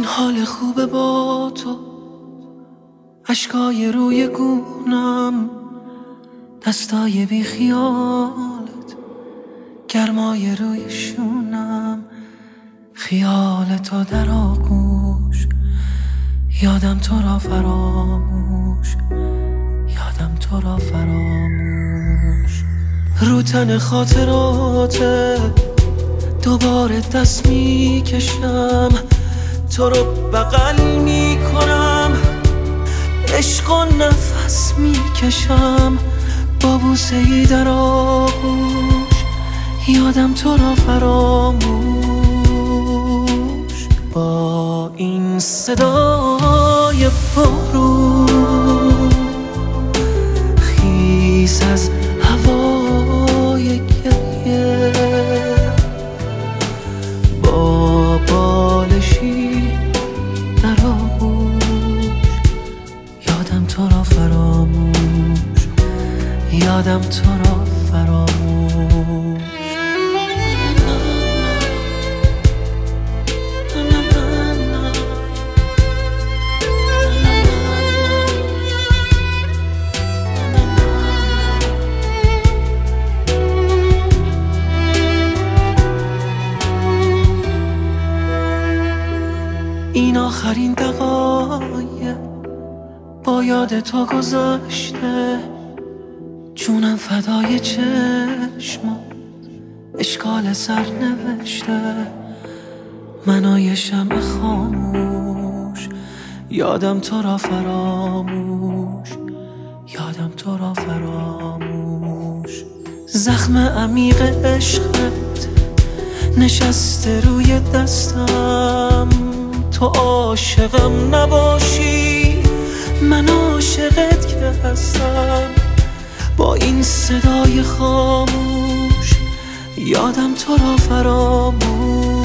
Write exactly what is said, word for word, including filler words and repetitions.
حال خوبه با تو، اشکای روی گونم، دستای بی خیالت، گرمای روی شونم، خیال تو در آغوش، یادم تو را فراموش، یادم تو را فراموش. رو تن خاطراته دوباره دست می کشم، تو رو بغل می کنم، عشق و نفس می کشم، با بوسه ای در آغوش، یادم تو را فراموش. با این صدای بارون خیس از هوای گریه، با بالشی در آغوش، یادم تو را فراموش، یادم تو را فراموش. این آخرین دقایق با یاد تو گذشته، جونم فدای چشمات، اشکال سر نوشته، منای شمع خاموش، یادم تو را فراموش، یادم تو را فراموش. زخم عمیق عشقت نشسته روی دستم، تو عاشقم نباشی من عاشقت که هستم. با این صدای خاموش یادم تو را فراموش،